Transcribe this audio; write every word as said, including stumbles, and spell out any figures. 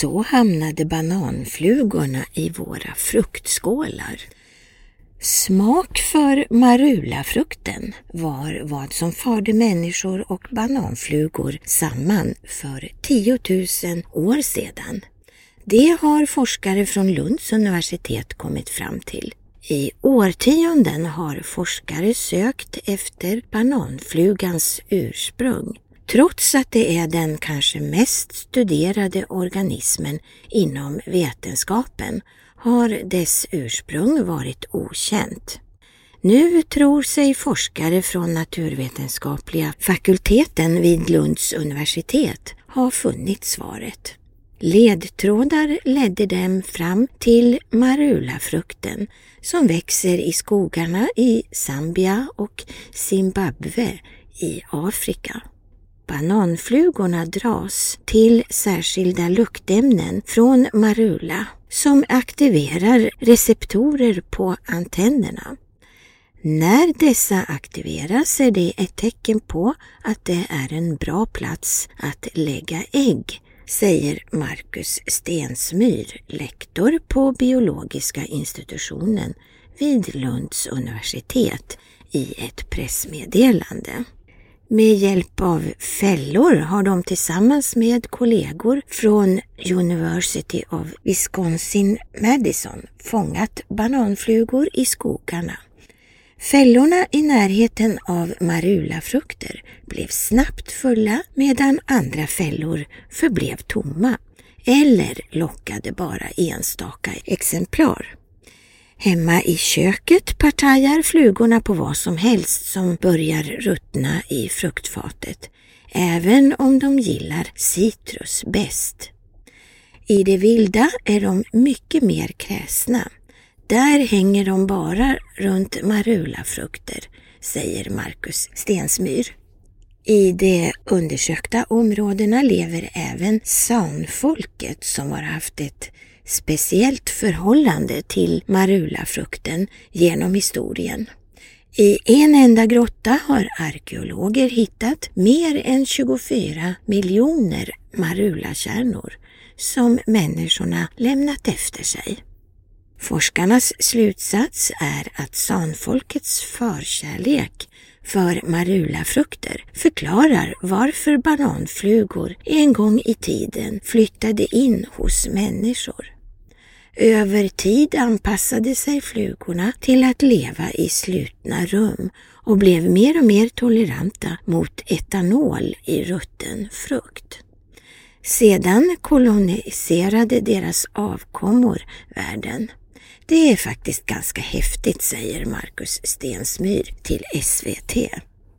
Så hamnade bananflugorna i våra fruktskålar. Smak för marulafrukten var vad som förde människor och bananflugor samman för tiotusen år sedan. Det har forskare från Lunds universitet kommit fram till. I årtionden har forskare sökt efter bananflugans ursprung. Trots att det är den kanske mest studerade organismen inom vetenskapen har dess ursprung varit okänt. Nu tror sig forskare från naturvetenskapliga fakulteten vid Lunds universitet ha funnit svaret. Ledtrådar ledde dem fram till marulafrukten som växer i skogarna i Zambia och Zimbabwe i Afrika. Bananflugorna dras till särskilda luktämnen från marula som aktiverar receptorer på antennerna. När dessa aktiveras är det ett tecken på att det är en bra plats att lägga ägg, säger Marcus Stensmyr, lektor på biologiska institutionen vid Lunds universitet, i ett pressmeddelande. Med hjälp av fällor har de tillsammans med kollegor från University of Wisconsin-Madison fångat bananflugor i skogarna. Fällorna i närheten av marulafrukter blev snabbt fulla medan andra fällor förblev tomma eller lockade bara enstaka exemplar. Hemma i köket partajar flugorna på vad som helst som börjar ruttna i fruktfatet, även om de gillar citrus bäst. I det vilda är de mycket mer kräsna. Där hänger de bara runt marulafrukter, säger Marcus Stensmyr. I de undersökta områdena lever även sanfolket som har haft ett speciellt förhållande till marulafrukten genom historien. I en enda grotta har arkeologer hittat mer än tjugofyra miljoner marulakärnor som människorna lämnat efter sig. Forskarnas slutsats är att sanfolkets förkärlek för marulafrukter förklarar varför bananflugor en gång i tiden flyttade in hos människor. Över tid anpassade sig flugorna till att leva i slutna rum och blev mer och mer toleranta mot etanol i rutten frukt. Sedan koloniserade deras avkommor världen. Det är faktiskt ganska häftigt, säger Marcus Stensmyr till S V T.